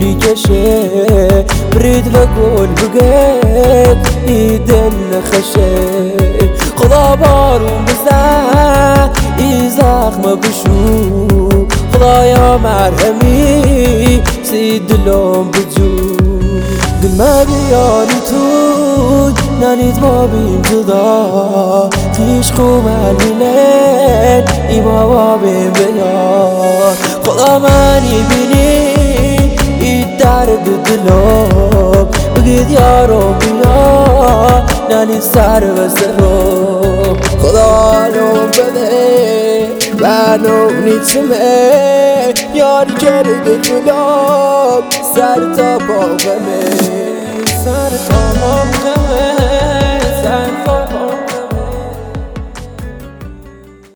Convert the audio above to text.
میکشه برید و گل بگید ای دل نخشه خدا بارون بزن ای زخم بشو خدایا مرهمی سی دلم بجو دل ما بیانی تو نانید ما بیم جدا تیش خومنینه ای ما بیم بیار خدا منی بینی ای درد دلم بگید یارو بیا نانی سر و سرم خدا نوم بده و نوم نیچمه یاری کرده دلم سر تا باغمه سر تا باغمه